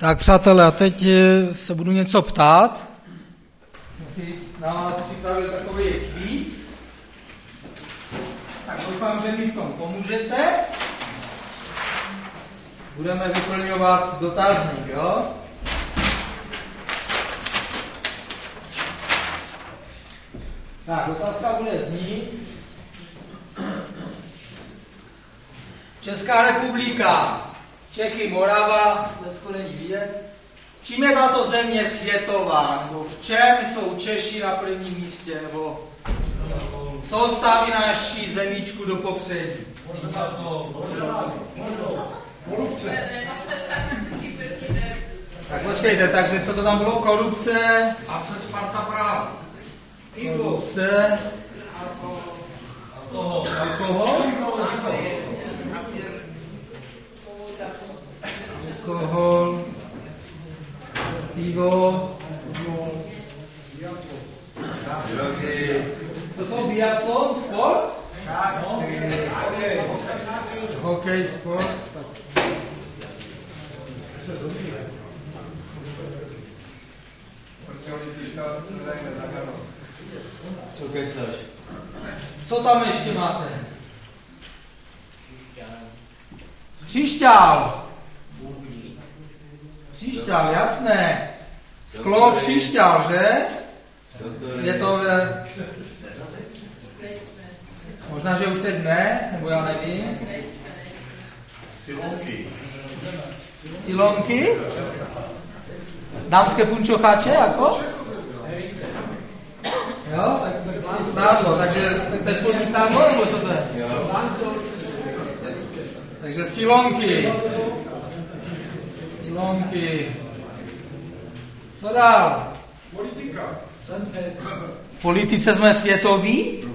Tak přátelé, a teď se budu něco ptát. Jsem si na vás připravil takový kvíz. Tak doufám, že mi v tom pomůžete. Budeme vyplňovat dotazník, jo? Tak, otázka bude znít. Česká republika, Čechy, Morava, Slezsko není vidět. Čím je tato země světová? Nebo v čem jsou Češi na prvním místě? Nebo co staví naši zemíčku do popředí? Tak počkejte, takže co to tam bylo? Korupce? A přes Sparta práv. Korupce? Alkohol? Alkohol, pivo, to jsou biatlon, sport? Hokej, sport. Co kecáš? Co tam ještě máte? Křišťál. Křišťál, jasné. Sklo, křišťál, že? Světové. Možná, že už teď ne, nebo já nevím. Silonky. Silonky? Dámské punčocháče, jako? Jo, tak si názvo, takže bez spodních názvů, nebo co to je? Takže silonky. Silonky. Co dál? Politika. V politice jsme světoví?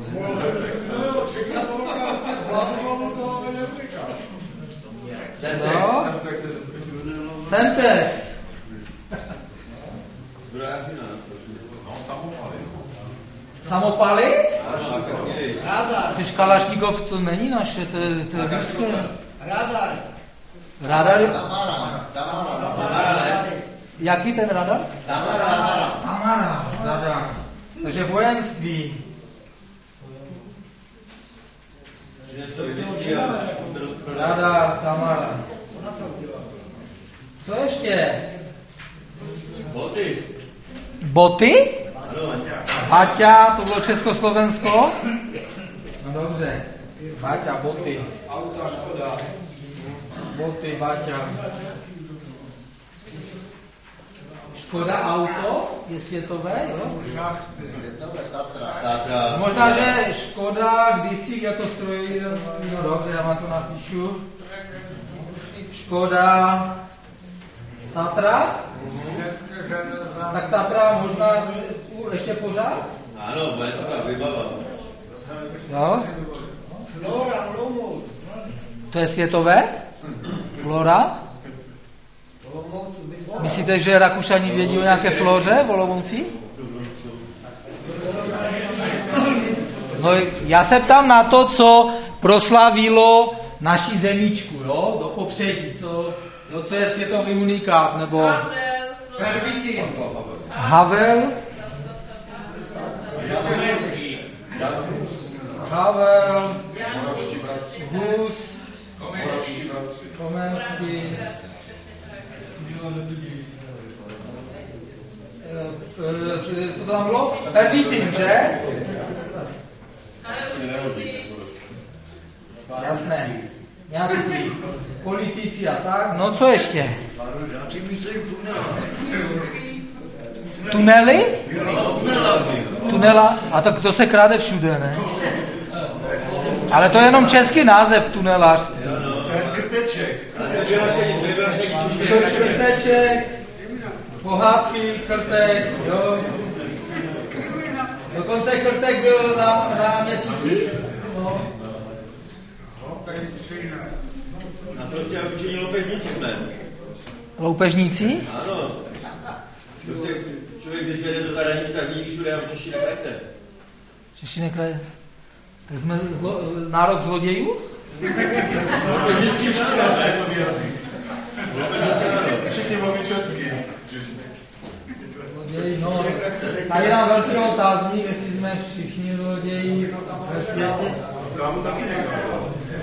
Semtex. Samopaly? Když Kalašníkov to není naše, to je ruské. Radar. Radar? Tamara, ne? Jaký ten radar? Tamara. Radar. Takže vojenství. Radar, Tamara. Co ještě? Boty. Boty? Ano. Baťa, to bylo Československo? No dobře. Baťa, boty. Auta, Škoda. Boty, Baťa. Škoda auto je světové, jo? Tatra. Možná, že Škoda kdysi jako strojírenství, no dobře, já vám to napíšu. Škoda, Tatra? Tak Tatra možná ještě pořád? Ano, vojenská vybava. Jo? Flora, Lomus. To je světové? Flora? Myslíte, že Rakušani vědí o nějaké floře v Olomouci? No, já se ptám na to, co proslavilo naši zemíčku, jo? Do popředí, co je světový unikát, nebo Havel, Hus, Komenský, co to tam bylo? Pervitin, že? Jasné. Nějací politici a tak. No co ještě? Tunely? Tunela? A tak to se kráde všude, ne? Ale to je jenom český název tunelářství. Krteček. Krteček, pohádky, krtek, jo. Dokonce krtek byl na měsíci. No. Na prostě učení loupežníci jsme. Loupežníci? Ano. Prostě člověk, když jede do zahraničí, tak vidí všude a v Češi nekrajte. Češi nekraje. Tak jsme národ zlodějů? Loupežnický štína se jazyk. Všichni mluví česky. Zloději, no. Tady nám velký otázník, jestli jsme všichni zloději ve světě. Kámu taky nekázal.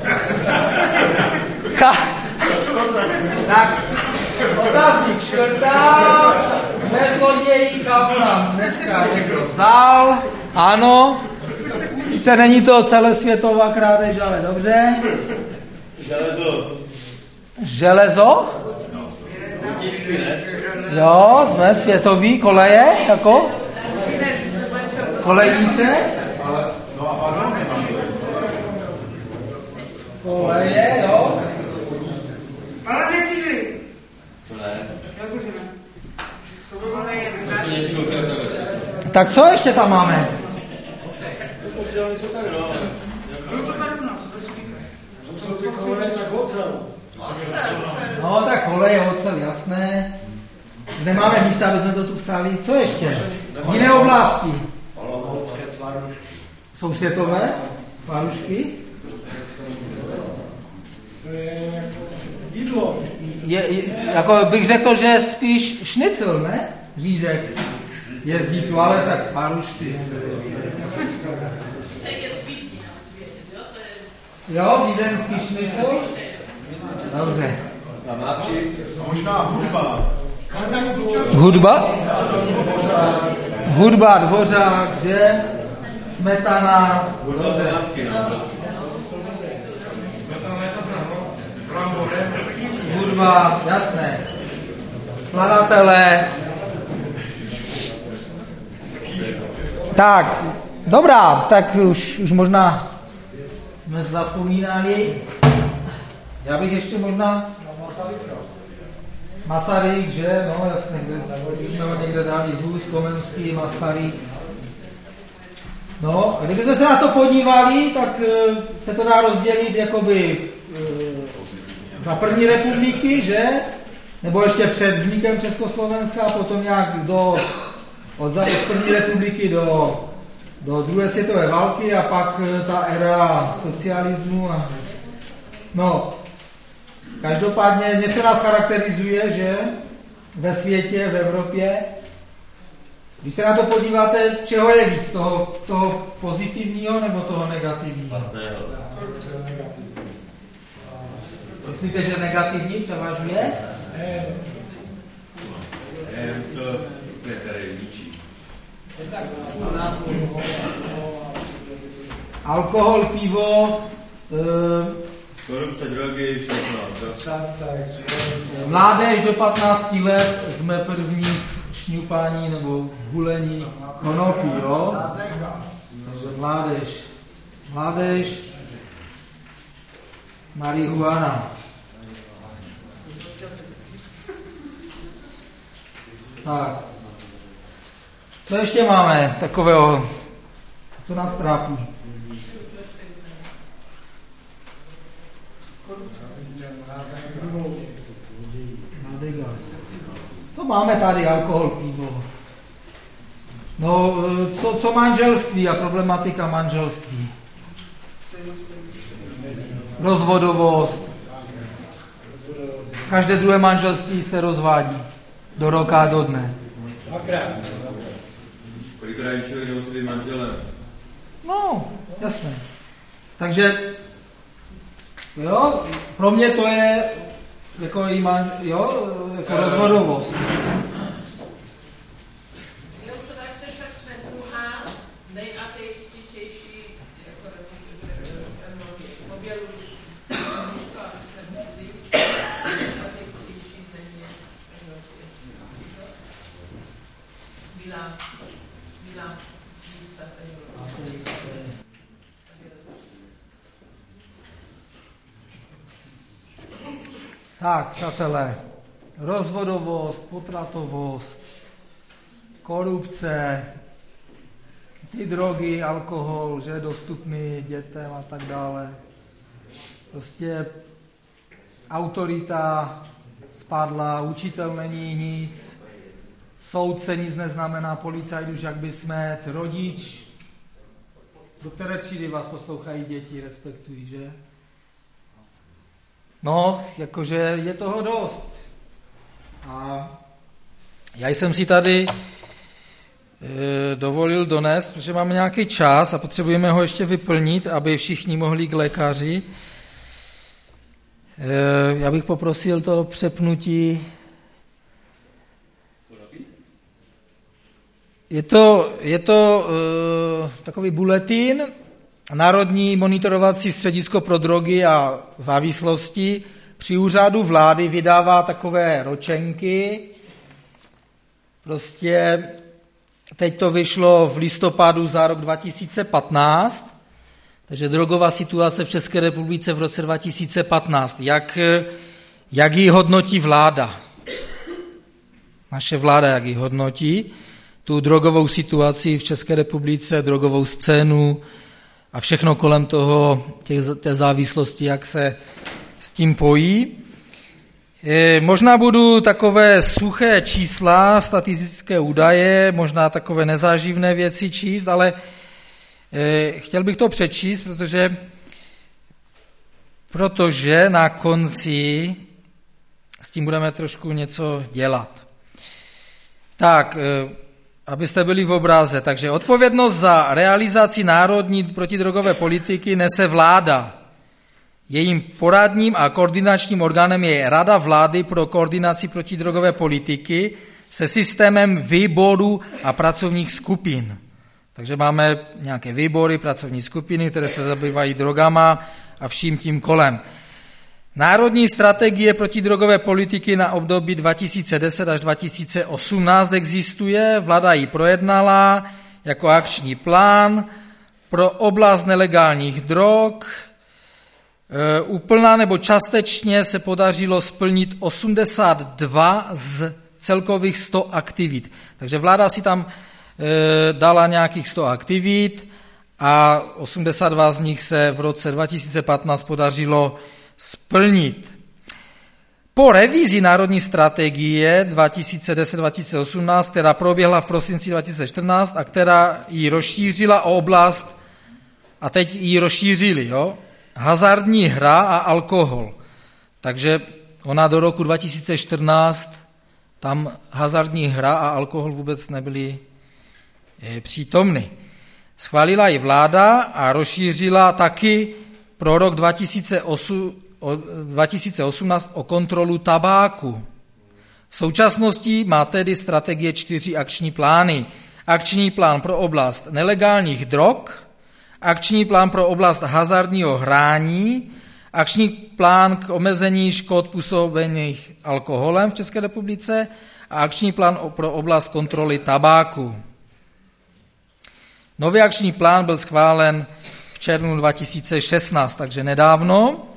Tak, otázník čtvrtá. Jsme zloději, kámu nám dneska někdo vzal. Ano. Sice není to celosvětová krádež, ale dobře. Železo? Jo, jsme světový, koleje, jako? Kolejnice? Koleje, jo? Ale necíli. Co ne? Já to ne. To by bylo Tak co ještě tam máme? Sociální jsou tady, no. Bylo to tady u nás, bez píce. To jsou ty koleje tak ocel. No tak koleje, ocel, jasné. Nemáme místa, aby jsme to tu psali. Co ještě? Z jiné oblasti. Jsou světové? Tvarušky? Jídlo. Jako bych řekl, že spíš šnicl, ne? Řízek. Jezdí tu, ale tak tvarušky. Jo, vídeňský šnicl? Dobře. A matky? Možná hudba. Hudba? Hudba, Dvořák, že? Smetana. Dobře. Hudba, jasné. Skladatelé. Tak, dobrá, tak už možná jsme se zavzpomínali. Já bych ještě možná Masaryk, že? No jasně, když jsme ho někde dali, Vůz, Komenský, Masaryk. No, a kdybychom se na to podívali, tak se to dá rozdělit jakoby za první republiky, že? Nebo ještě před vznikem Československa, a potom nějak od první republiky do druhé světové války a pak ta éra socialismu. No, každopádně něco nás charakterizuje, že? Ve světě, v Evropě. Když se na to podíváte, čeho je víc? Toho pozitivního nebo toho negativního? Myslíte, že negativní převažuje? To je tady ničí. Alkohol, pivo, korupce, drogy, všechno. mládež do 15 let jsme první v šňupání nebo v hulení konopí, jo? Takže mládež, marihuana. Tak. Co ještě máme takového, co nás trápí? To máme tady, alkohol, pivo. No, co manželství a problematika manželství? Rozvodovost. Každé druhé manželství se rozvádí. Do roka a do dne. Kolikrát člověk nemusí být manželem? No, jasné. Takže, jo, pro mě to je jako rozvodovost. Tak, přátelé, rozvodovost, potratovost, korupce, ty drogy, alkohol, že je dostupný dětem a tak dále. Prostě autorita spadla, učitel není nic, soudce nic neznamená, policajt už jak by smet, rodič, do které třídy vás poslouchají děti, respektují, že? No, jakože je toho dost. A Já jsem si tady dovolil donést, protože máme nějaký čas a potřebujeme ho ještě vyplnit, aby všichni mohli k lékaři. Já bych poprosil to přepnutí. Je to takový bulletin, Národní monitorovací středisko pro drogy a závislosti při úřadu vlády vydává takové ročenky. Prostě teď to vyšlo v listopadu za rok 2015, takže drogová situace v České republice v roce 2015. Jak ji hodnotí vláda? Naše vláda jak ji hodnotí? Tu drogovou situaci v České republice, drogovou scénu a všechno kolem toho, té závislosti, jak se s tím pojí. Možná budu takové suché čísla, statistické údaje, možná takové nezáživné věci číst, ale chtěl bych to přečíst, protože na konci s tím budeme trošku něco dělat. Tak, abyste byli v obraze. Takže odpovědnost za realizaci národní protidrogové politiky nese vláda. Jejím poradním a koordinačním orgánem je Rada vlády pro koordinaci protidrogové politiky se systémem výborů a pracovních skupin. Takže máme nějaké výbory, pracovní skupiny, které se zabývají drogama a vším tím kolem. Národní strategie protidrogové politiky na období 2010 až 2018 existuje, vláda ji projednala jako akční plán pro oblast nelegálních drog. Úplná nebo částečně se podařilo splnit 82 z celkových 100 aktivit. Takže vláda si tam dala nějakých 100 aktivit a 82 z nich se v roce 2015 podařilo splnit. Po revizi národní strategie 2010-2018, která proběhla v prosinci 2014 a která ji rozšířila o oblast, a teď ji rozšířili, hazardní hra a alkohol. Takže ona do roku 2014, tam hazardní hra a alkohol vůbec nebyly přítomny. Schválila ji vláda a rozšířila taky pro rok 2018 o kontrolu tabáku. V současnosti má tedy strategie 4 akční plány. Akční plán pro oblast nelegálních drog, akční plán pro oblast hazardního hrání, akční plán k omezení škod působených alkoholem v České republice a akční plán pro oblast kontroly tabáku. Nový akční plán byl schválen v červnu 2016, takže nedávno.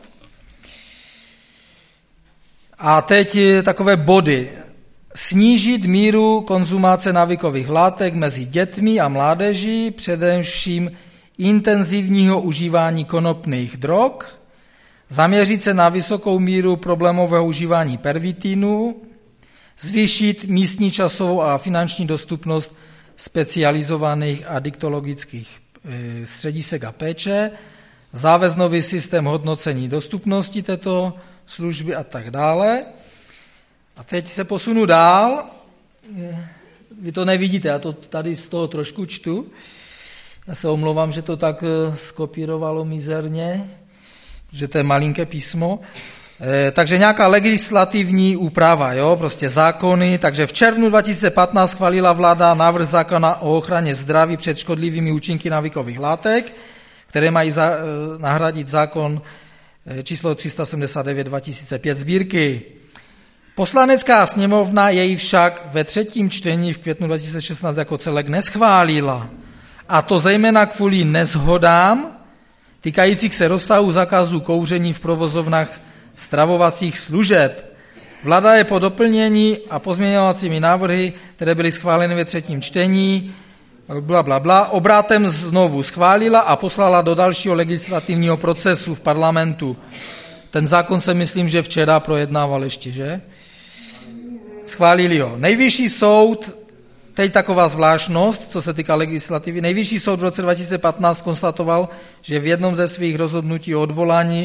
A teď takové body. Snížit míru konzumace návykových látek mezi dětmi a mládeží, především intenzivního užívání konopných drog, zaměřit se na vysokou míru problémového užívání pervitinu, zvýšit místní časovou a finanční dostupnost specializovaných adiktologických středisek a péče, zavést nový systém hodnocení dostupnosti této služby a tak dále. A teď se posunu dál. Vy to nevidíte, já to tady z toho trošku čtu. Já se omlouvám, že to tak skopírovalo mizerně, že to je malinké písmo. Takže nějaká legislativní úprava, prostě zákony. Takže v červnu 2015 schválila vláda návrh zákona o ochraně zdraví před škodlivými účinky návykových látek, které mají nahradit zákon číslo 379/2005 sbírky. Poslanecká sněmovna jej však ve 3. čtení v květnu 2016 jako celek neschválila. A to zejména kvůli neshodám týkajících se rozsahu zákazu kouření v provozovnách stravovacích služeb. Vláda je po doplnění a pozměňovacími návrhy, které byly schváleny ve 3. čtení, obrátem znovu schválila a poslala do dalšího legislativního procesu v parlamentu. Ten zákon se myslím, že včera projednával ještě, že? Schválili ho. Nejvyšší soud, teď taková zvláštnost, co se týká legislativy, Nejvyšší soud v roce 2015 konstatoval, že v jednom ze svých rozhodnutí o odvolání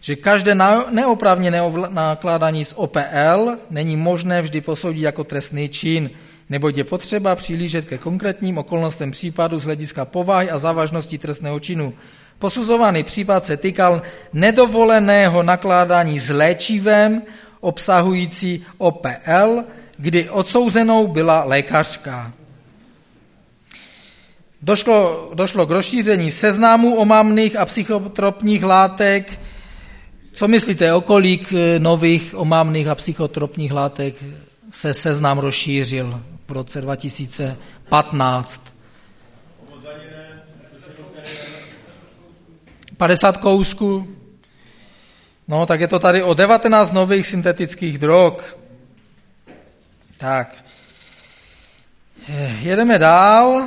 že každé neoprávněné nakládání s OPL není možné vždy posoudit jako trestný čin, neboť je potřeba přihlížet ke konkrétním okolnostem případu z hlediska povahy a závažnosti trestného činu. Posuzovaný případ se týkal nedovoleného nakládání s léčivem obsahující OPL, kdy odsouzenou byla lékařka. Došlo k rozšíření seznamu omamných a psychotropních látek. Co myslíte, o kolik nových omamných a psychotropních látek se seznam rozšířil v roce 2015? 50 kousků. No, tak je to tady o 19 nových syntetických drog. Tak. Jedeme dál.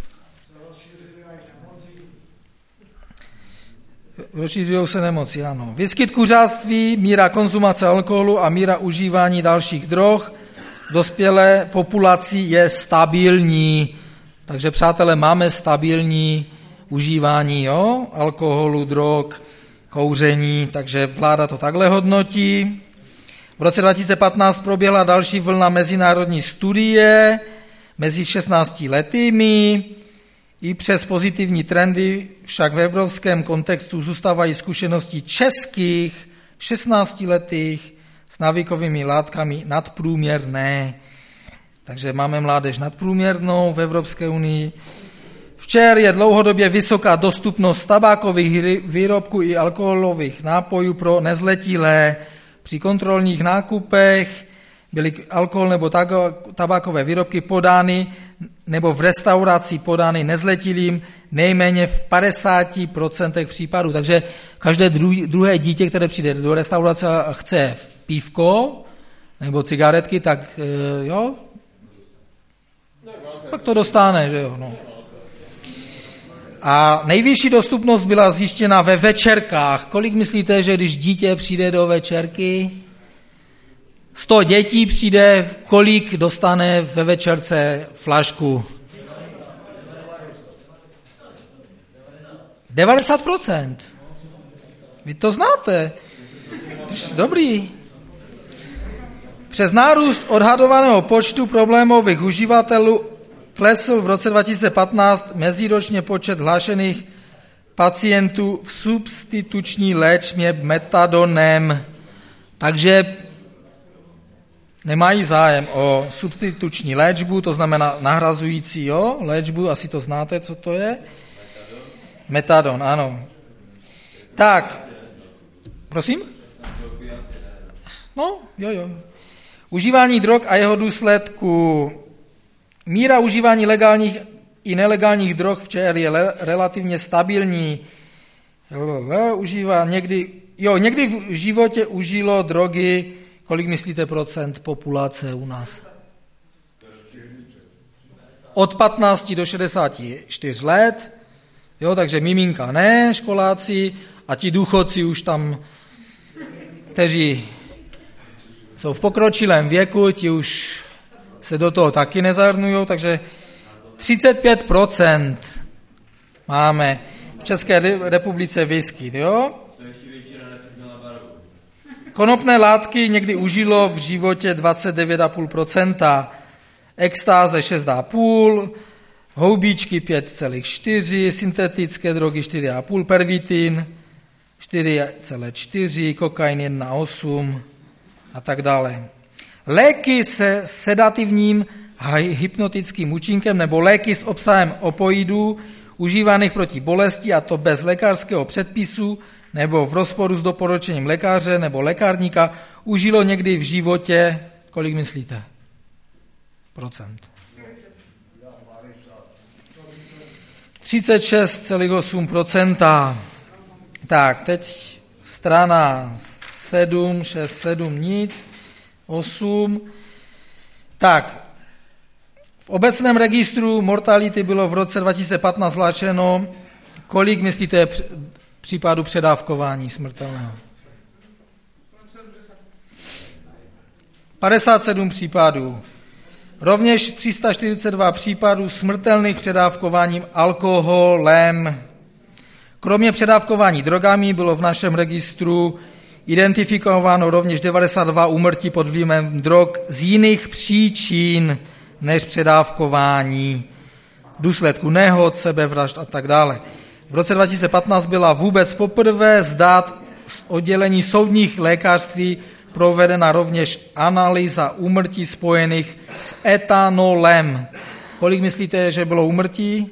Rozšířují se nemoci, ano. Výskyt kuřáctví, míra konzumace alkoholu a míra užívání dalších drog v dospělé populaci je stabilní. Takže, přátelé, máme stabilní užívání alkoholu, drog, kouření, takže vláda to takhle hodnotí. V roce 2015 proběhla další vlna mezinárodní studie mezi 16 letými. I přes pozitivní trendy však v evropském kontextu zůstávají zkušenosti českých 16letých s návykovými látkami nadprůměrné. Takže máme mládež nadprůměrnou v Evropské unii. Včer je dlouhodobě vysoká dostupnost tabákových výrobků i alkoholových nápojů pro nezletilé. Při kontrolních nákupech byly alkohol nebo tabákové výrobky podány nebo v restauraci podány nezletilým nejméně v 50% případů. Takže každé druhé dítě, které přijde do restaurace a chce pívko nebo cigaretky, tak jo, pak to dostane, že jo, no. A nejvyšší dostupnost byla zjištěna ve večerkách. Kolik myslíte, že když dítě přijde do večerky, 100 dětí přijde, kolik dostane ve večerce flašku? 90%. Vy to znáte. Dobrý. Přes nárůst odhadovaného počtu problémových uživatelů klesl v roce 2015 meziročně počet hlášených pacientů v substituční léčbě metadonem. Takže nemají zájem o substituční léčbu, to znamená nahrazující léčbu, asi to znáte, co to je? Metadon, ano. Tak, prosím? No, jo. Užívání drog a jeho důsledku. Míra užívání legálních i nelegálních drog v ČR je relativně stabilní. Někdy v životě užilo drogy, kolik myslíte procent populace u nás? Od 15 do 64 let, takže miminka ne, školáci a ti důchodci už tam, kteří jsou v pokročilém věku, ti už se do toho taky nezahrnujou, takže 35% máme v České republice výskyt, jo? Konopné látky někdy užilo v životě 29,5%, extáze 6,5%, houbíčky 5,4%, syntetické drogy 4,5%, pervitin 4,4%, kokain 1,8% a tak dále. Léky se sedativním a hypnotickým účinkem nebo léky s obsahem opioidů užívaných proti bolesti, a to bez lékařského předpisu nebo v rozporu s doporučením lékaře nebo lékárníka, užilo někdy v životě, kolik myslíte? Procent. 36,8%. Tak, teď strana 7, 6, 7, nic, 8. Tak, v obecném registru mortality bylo v roce 2015 hlášeno, kolik myslíte případů předávkování smrtelného? 57 případů. Rovněž 342 případů smrtelných předávkováním alkoholem. Kromě předávkování drogami bylo v našem registru identifikováno rovněž 92 úmrtí pod vlivem drog z jiných příčin než předávkování, v důsledku nehod, sebevražd a tak dále. V roce 2015 byla vůbec poprvé z dat z oddělení soudních lékařství provedena rovněž analýza úmrtí spojených s etanolem. Kolik myslíte, že bylo úmrtí?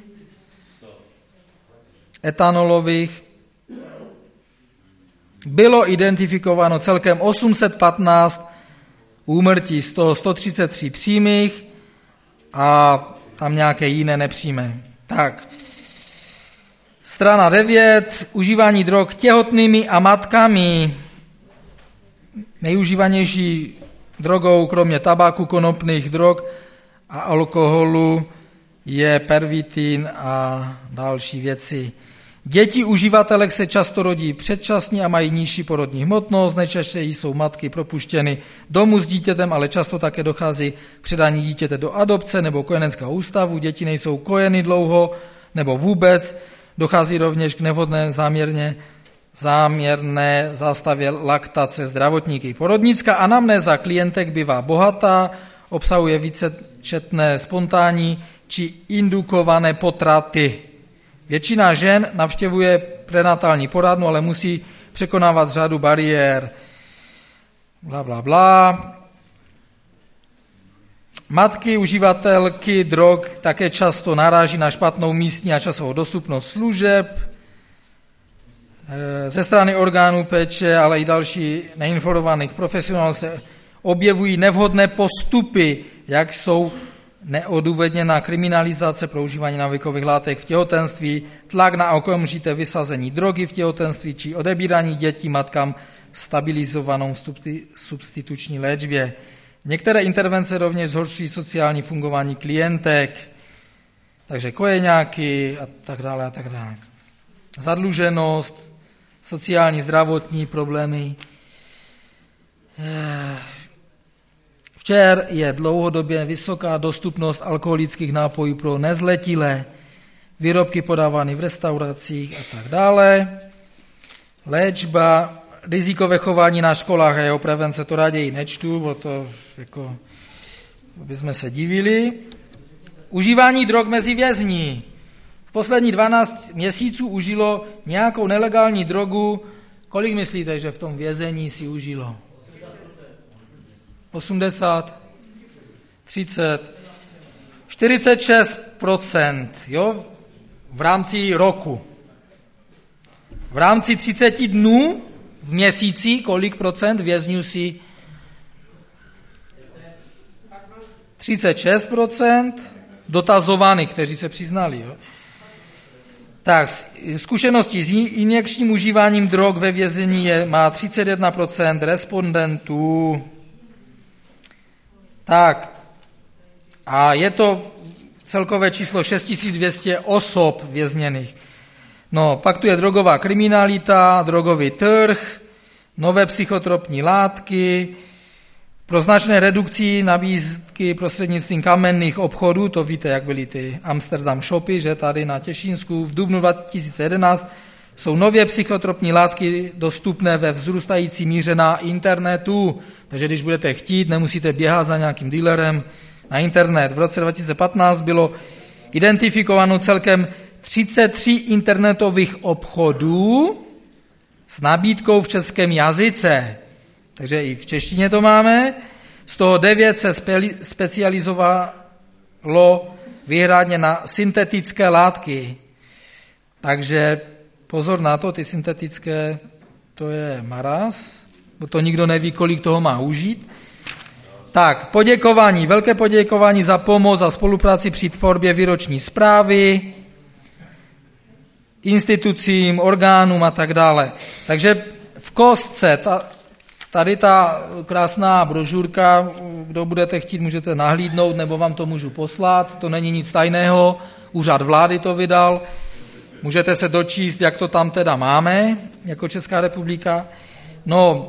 Etanolových. Bylo identifikováno celkem 815 úmrtí, z toho 133 přímých a tam nějaké jiné nepřímé. Tak. Strana 9. Užívání drog těhotnými a matkami. Nejužívanější drogou, kromě tabáku, konopných drog a alkoholu, je pervitin a další věci. Děti uživatelek se často rodí předčasně a mají nižší porodní hmotnost, nejčastěji jsou matky propuštěny domů s dítětem, ale často také dochází k předání dítěte do adopce nebo kojeneckého ústavu, děti nejsou kojeny dlouho nebo vůbec, dochází rovněž k nevhodné záměrné zástavě laktace zdravotníky. Porodnická anamnéza klientek bývá bohatá, obsahuje vícečetné spontánní či indukované potraty. Většina žen navštěvuje prenatální poradnu, ale musí překonávat řadu bariér. Matky, uživatelky drog také často naráží na špatnou místní a časovou dostupnost služeb ze strany orgánů péče, ale i další neinformovaných profesionálů se objevují nevhodné postupy, jak jsou neodůvodněná kriminalizace pro užívání návykových látek v těhotenství, tlak na okamžité vysazení drogy v těhotenství či odebírání dětí matkám stabilizovanou substituční léčbě. Některé intervence rovněž zhoršují sociální fungování klientek, takže kojeňáky a tak dále a tak dále. Zadluženost, sociální, zdravotní problémy. Včer je dlouhodobě vysoká dostupnost alkoholických nápojů pro nezletilé, výrobky podávány v restauracích a tak dále. Léčba, rizikové chování na školách a jeho prevence, to raději nečtu, bo to jako bychom se divili. Užívání drog mezi vězni. V poslední 12 měsíců užilo nějakou nelegální drogu. Kolik myslíte, že v tom vězení si užilo? 80? 30? 46%, jo? V rámci roku. V rámci 30 dnů v měsíci, kolik procent vězňů si? 36% dotazovaných, kteří se přiznali. Jo? Tak, zkušenosti s injekčním užíváním drog ve vězení má 31% respondentů. Tak, a je to celkové číslo 6200 osob vězněných. No, pak tu je drogová kriminalita, drogový trh, nové psychotropní látky, pro značné redukci nabídky prostřednictvím kamenných obchodů, to víte, jak byly ty Amsterdam shopy, že tady na Těšínsku, v dubnu 2011 jsou nově psychotropní látky dostupné ve vzrůstající míře na internetu, takže když budete chtít, nemusíte běhat za nějakým dealerem na internet. V roce 2015 bylo identifikováno celkem 33 internetových obchodů s nabídkou v českém jazyce. Takže i v češtině to máme. Z toho 9 se specializovalo výhradně na syntetické látky. Takže pozor na to, ty syntetické, to je maraz, bo to nikdo neví, kolik toho má užít. Tak, poděkování, velké poděkování za pomoc a spolupráci při tvorbě výroční zprávy, institucím, orgánům a tak dále. Takže v kostce, tady ta krásná brožurka, kdo budete chtít, můžete nahlídnout, nebo vám to můžu poslat, to není nic tajného, úřad vlády to vydal, můžete se dočíst, jak to tam teda máme, jako Česká republika. No,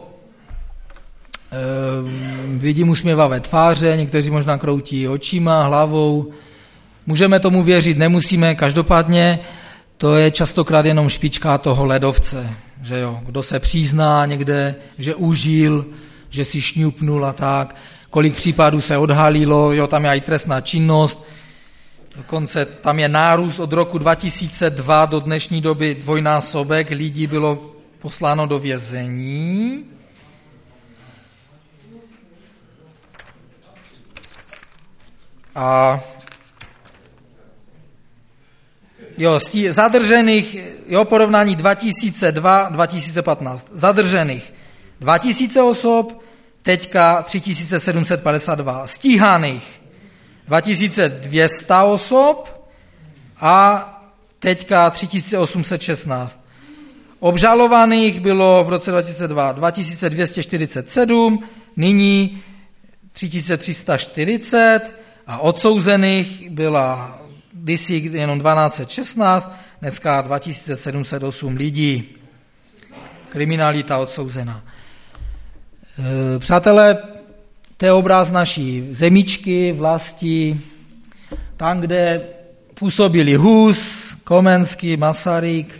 vidím usměvavé tváře, někteří možná kroutí očima, hlavou, můžeme tomu věřit, nemusíme, každopádně to je častokrát jenom špička toho ledovce, že jo, kdo se přizná někde, že užil, že si šňupnul a tak, kolik případů se odhalilo, jo, tam je i trestná činnost, dokonce tam je nárůst od roku 2002 do dnešní doby dvojnásobek, lidí bylo posláno do vězení. A jo, zadržených, jo, porovnání 2002-2015, zadržených 2000 osob, teďka 3752, stíhaných 2200 osob a teďka 3816. Obžalovaných bylo v roce 2002 2247, nyní 3340 a odsouzených byla kdysi jenom 1216, dneska 2708 lidí. Kriminalita odsouzená. Přátelé, to je obraz naší zemičky, vlasti, tam, kde působili Hus, Komenský, Masaryk,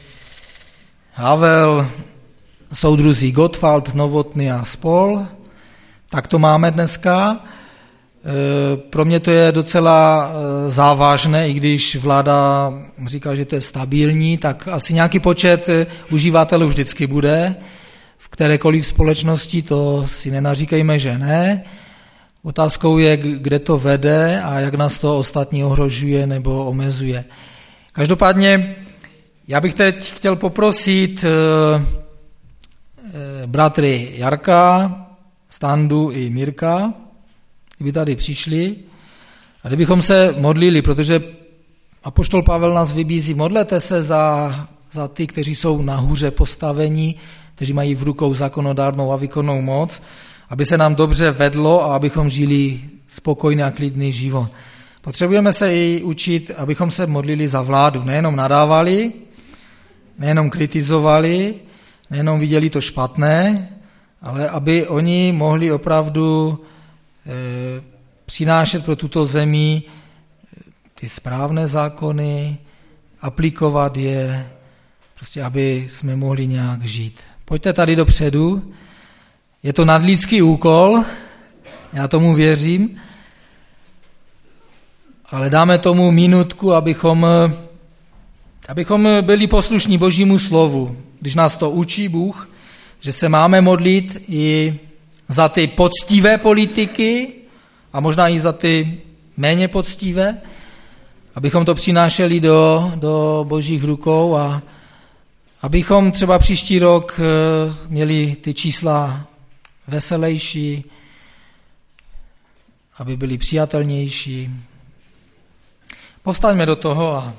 Havel, soudruzí Gottwald, Novotný a spol. Tak to máme dneska. Pro mě to je docela závažné, i když vláda říká, že to je stabilní, tak asi nějaký počet uživatelů vždycky bude. V kterékoliv společnosti to si nenaříkejme, že ne. Otázkou je, kde to vede a jak nás to ostatní ohrožuje nebo omezuje. Každopádně já bych teď chtěl poprosit bratry Jarka, Standu i Mirka, kdyby tady přišli a kdybychom se modlili, protože apoštol Pavel nás vybízí, modlete se za ty, kteří jsou nahoře postavení, kteří mají v rukou zákonodárnou a výkonnou moc, aby se nám dobře vedlo a abychom žili spokojný a klidný život. Potřebujeme se i učit, abychom se modlili za vládu, nejenom nadávali, nejenom kritizovali, nejenom viděli to špatné, ale aby oni mohli opravdu přinášet pro tuto zemi ty správné zákony, aplikovat je, prostě aby jsme mohli nějak žít. Pojďte tady dopředu, je to nadlidský úkol, já tomu věřím, ale dáme tomu minutku, abychom byli poslušní Božímu slovu, když nás to učí Bůh, že se máme modlit i za ty poctivé politiky a možná i za ty méně poctivé, abychom to přinášeli do Božích rukou a abychom třeba příští rok měli ty čísla veselější, aby byli přijatelnější. Povstaňme do toho a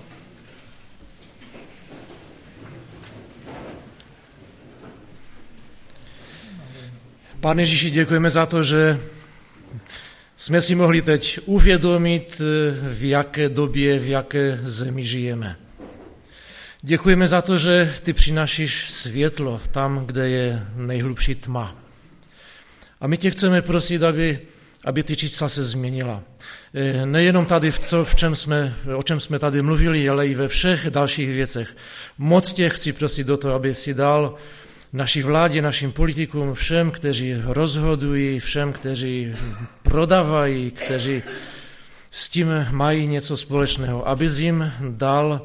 Pane Ježíši, děkujeme za to, že jsme si mohli teď uvědomit, v jaké době, v jaké zemi žijeme. Děkujeme za to, že ty přinášíš světlo tam, kde je nejhlubší tma. A my tě chceme prosit, aby ty čísla se změnila. Nejenom tady, o čem jsme tady mluvili, ale i ve všech dalších věcech. Moc tě chci prosit do toho, aby si dal naší vládě, našim politikům, všem, kteří rozhodují, všem, kteří prodávají, kteří s tím mají něco společného, aby jim dal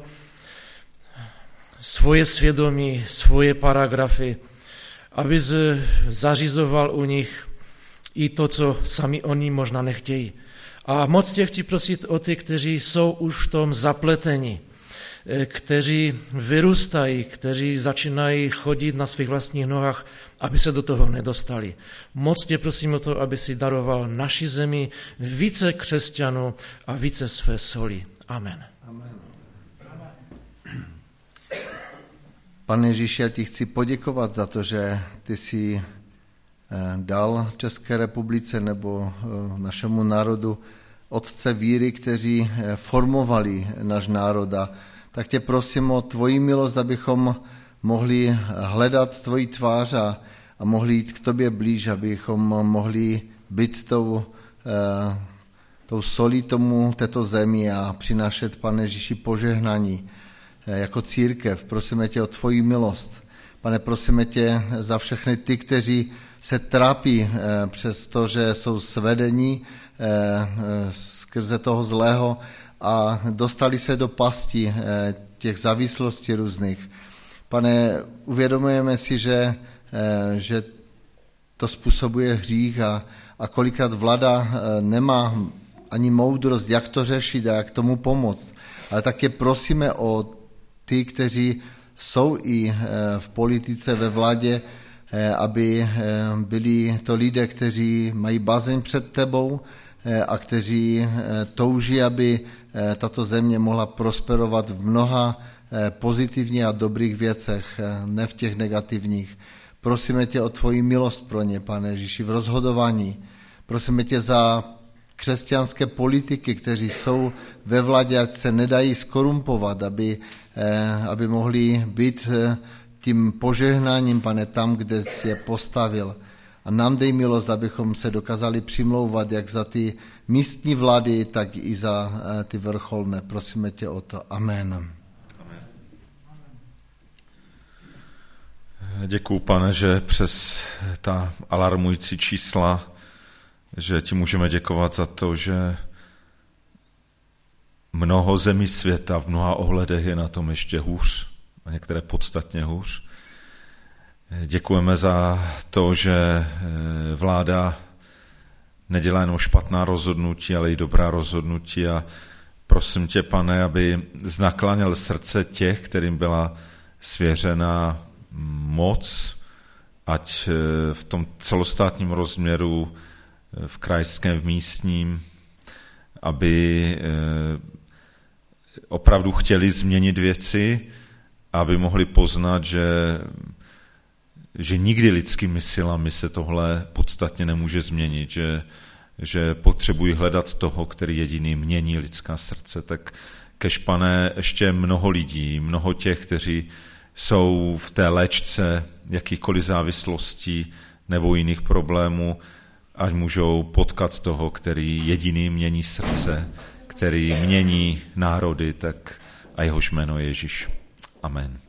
svoje svědomí, svoje paragrafy, aby zařizoval u nich i to, co sami oni možná nechtějí. A moc tě chci prosit o ty, kteří jsou už v tom zapleteni, kteří vyrůstají, kteří začínají chodit na svých vlastních nohách, aby se do toho nedostali. Moc tě prosím o to, aby si daroval naší zemi více křesťanů a více své soli. Amen. Amen. Pane Ježíši, já ti chci poděkovat za to, že ty jsi dal České republice nebo našemu národu otce víry, kteří formovali náš národ. Tak tě prosím o tvoji milost, abychom mohli hledat tvoji tvář a mohli jít k tobě blíž, abychom mohli být tou solí této zemi a přinášet, Pane Ježíši, požehnání jako církev. Prosíme tě o tvoji milost. Pane, prosíme tě za všechny ty, kteří se trápí přes to, že jsou svedení skrze toho zlého a dostali se do pasti těch závislostí různých. Pane, uvědomujeme si, že to způsobuje hřích a kolikrát vláda nemá ani moudrost, jak to řešit a jak tomu pomoct. Ale také prosíme o ty, kteří jsou i v politice, ve vládě, aby byli to lidé, kteří mají bázeň před tebou a kteří touží, aby tato země mohla prosperovat v mnoha pozitivních a dobrých věcech, ne v těch negativních. Prosíme tě o tvoji milost pro ně, Pane Ježíši, v rozhodování. Prosíme tě za křesťanské politiky, kteří jsou ve vládě, ať se nedají skorumpovat, aby mohli být tím požehnáním, Pane, tam, kde jsi je postavil. A nám dej milost, abychom se dokázali přimlouvat jak za ty místní vlády, tak i za ty vrcholné. Prosíme tě o to. Amen. Děkuju, Pane, že přes ta alarmující čísla, že ti můžeme děkovat za to, že mnoho zemí světa v mnoha ohledech je na tom ještě hůř a některé podstatně hůř. Děkujeme za to, že vláda nedělá jenom špatná rozhodnutí, ale i dobrá rozhodnutí a prosím tě, Pane, aby znaklanil srdce těch, kterým byla svěřena moc, ať v tom celostátním rozměru, v krajském, v místním, aby opravdu chtěli změnit věci, aby mohli poznat, že nikdy lidskými silami se tohle podstatně nemůže změnit, že potřebují hledat toho, který jediný mění lidská srdce. Tak kež, Pane, ještě mnoho lidí, mnoho těch, kteří jsou v té léčce jakýchkoliv závislostí nebo jiných problémů, ať můžou potkat toho, který jediný mění srdce, který mění národy, tak a jehož jméno je Ježíš. Amen.